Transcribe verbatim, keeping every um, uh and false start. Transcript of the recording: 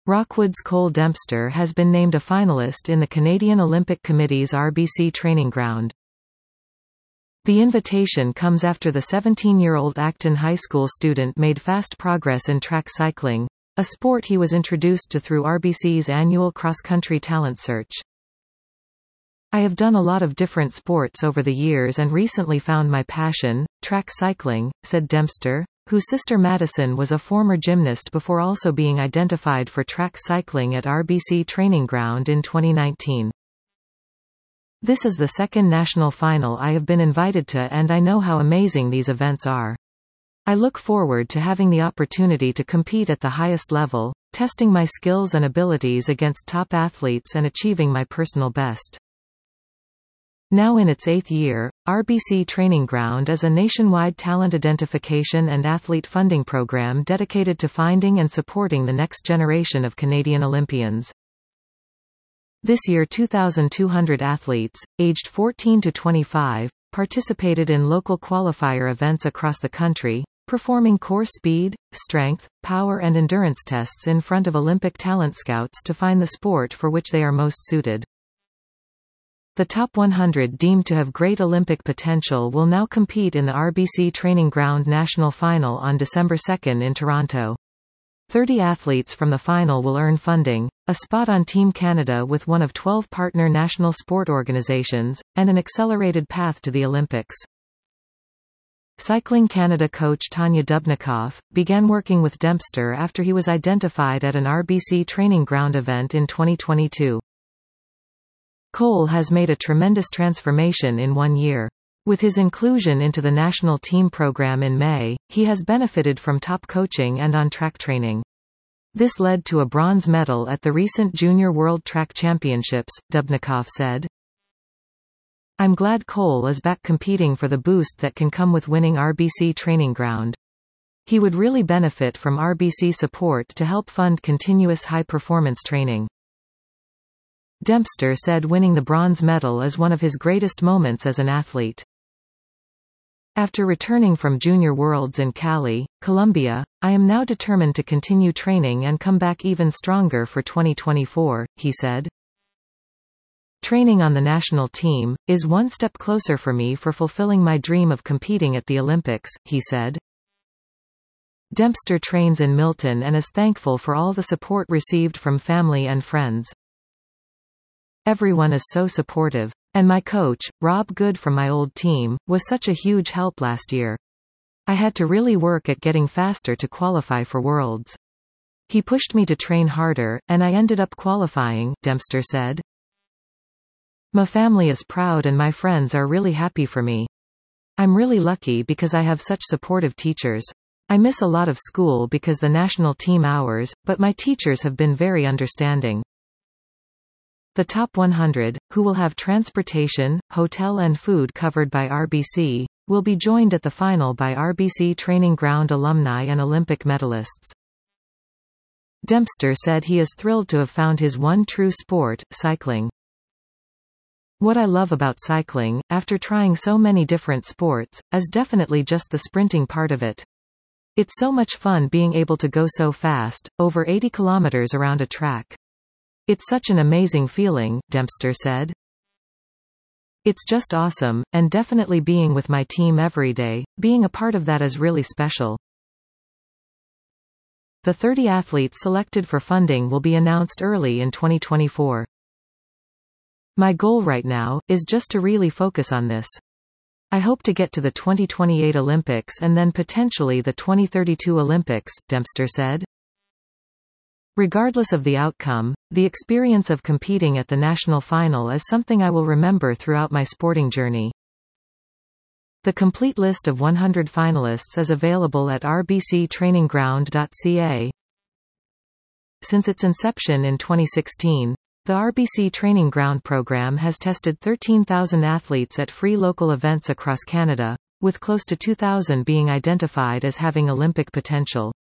Rockwood's Cole Dempster has been named a finalist in the Canadian Olympic Committee's R B C Training Ground. The invitation comes after the seventeen-year-old Acton High School student made fast progress in track cycling, a sport he was introduced to through R B C's annual cross-country talent search. "I have done a lot of different sports over the years and recently found my passion, track cycling," said Dempster, whose sister Madison was a former gymnast before also being identified for track cycling at R B C Training Ground in twenty nineteen. "This is the second national final I have been invited to, and I know how amazing these events are. I look forward to having the opportunity to compete at the highest level, testing my skills and abilities against top athletes and achieving my personal best." Now in its eighth year, R B C Training Ground is a nationwide talent identification and athlete funding program dedicated to finding and supporting the next generation of Canadian Olympians. This year two thousand two hundred athletes, aged fourteen to twenty-five, participated in local qualifier events across the country, performing core speed, strength, power and endurance tests in front of Olympic talent scouts to find the sport for which they are most suited. The top one hundred deemed to have great Olympic potential will now compete in the R B C Training Ground National Final on December second in Toronto. thirty athletes from the final will earn funding, a spot on Team Canada with one of twelve partner national sport organizations, and an accelerated path to the Olympics. Cycling Canada coach Tanya Dubnikoff began working with Dempster after he was identified at an R B C Training Ground event in twenty twenty-two. Cole has made a tremendous transformation in one year. With his inclusion into the national team program in May, he has benefited from top coaching and on-track training. This led to a bronze medal at the recent Junior World Track Championships, Dubnikoff said. "I'm glad Cole is back competing for the boost that can come with winning R B C Training Ground. He would really benefit from R B C support to help fund continuous high-performance training." Dempster said winning the bronze medal is one of his greatest moments as an athlete. "After returning from Junior Worlds in Cali, Colombia, I am now determined to continue training and come back even stronger for twenty twenty-four, he said. "Training on the national team is one step closer for me for fulfilling my dream of competing at the Olympics," he said. Dempster trains in Milton and is thankful for all the support received from family and friends. "Everyone is so supportive. And my coach, Rob Good from my old team, was such a huge help last year. I had to really work at getting faster to qualify for Worlds. He pushed me to train harder, and I ended up qualifying," Dempster said. "My family is proud and my friends are really happy for me. I'm really lucky because I have such supportive teachers. I miss a lot of school because the national team hours, but my teachers have been very understanding." The top one hundred, who will have transportation, hotel and food covered by R B C, will be joined at the final by R B C Training Ground alumni and Olympic medalists. Dempster said he is thrilled to have found his one true sport, cycling. "What I love about cycling, after trying so many different sports, is definitely just the sprinting part of it. It's so much fun being able to go so fast, over eighty kilometers around a track. It's such an amazing feeling," Dempster said. "It's just awesome, and definitely being with my team every day, being a part of that is really special." The thirty athletes selected for funding will be announced early in twenty twenty-four. "My goal right now is just to really focus on this. I hope to get to the twenty twenty-eight Olympics and then potentially the twenty thirty-two Olympics," Dempster said. "Regardless of the outcome, the experience of competing at the national final is something I will remember throughout my sporting journey." The complete list of one hundred finalists is available at r b c training ground dot c a. Since its inception in twenty sixteen, the R B C Training Ground program has tested thirteen thousand athletes at free local events across Canada, with close to two thousand being identified as having Olympic potential.